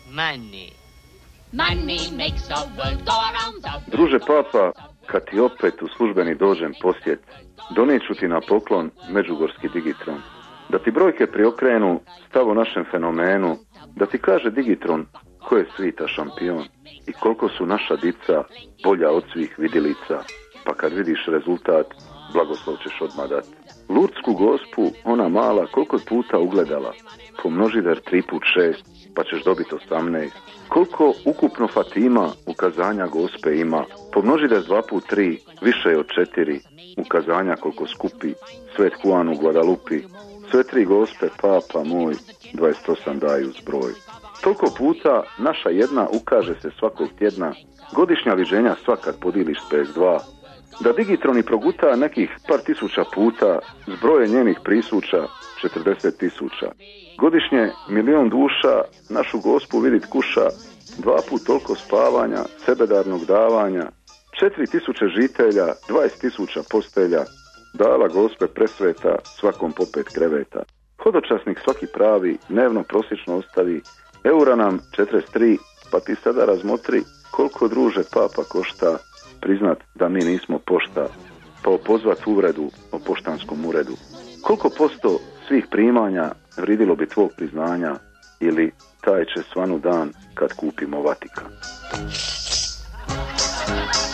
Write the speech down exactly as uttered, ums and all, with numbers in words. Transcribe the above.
Money. Money makes the world go around the... Druže Papa, kad ti opet u službeni dođem posjet, donijeću ti na poklon međugorski digitron. Da ti brojke priokrenu stavu našem fenomenu, da ti kaže digitron ko je svita šampion i koliko su naša dica bolja od svih vidjelica, pa kad vidiš rezultat, blagoslov ćeš odmah dati. Lurdsku gospu, ona mala, koliko je puta ugledala, pomnoži der tri put šest, pa ćeš dobiti osamnaest. Koliko ukupno Fatima ukazanja gospe ima, pomnoži der dva put tri, više je od četiri, ukazanja koliko skupi, Svet Juan u Guadalupi, sve tri gospe, Papa moj, dvadeset osam daju zbroj. Toliko puta naša jedna ukaže se svakog tjedna, godišnja viđenja svakad podiliš s pedeset dva, da digitroni proguta nekih par tisuća puta, zbroje njenih prisuća četrdeset tisuća. Godišnje milion duša našu gospu vidit kuša, dva put toliko spavanja, sebedarnog davanja, četiri tisuće žitelja, dvadeset tisuća postelja, dala gospe presveta svakom po pet kreveta. Hodočasnik svaki pravi, dnevno prosječno ostavi, eura nam četrdeset tri, pa ti sada razmotri koliko druže Papa košta priznat da mi nismo pošta, pa opozvat uvredu o poštanskom uredu. Koliko posto svih primanja vridilo bi tvog priznanja ili taj će svanu dan kad kupimo Vatikan.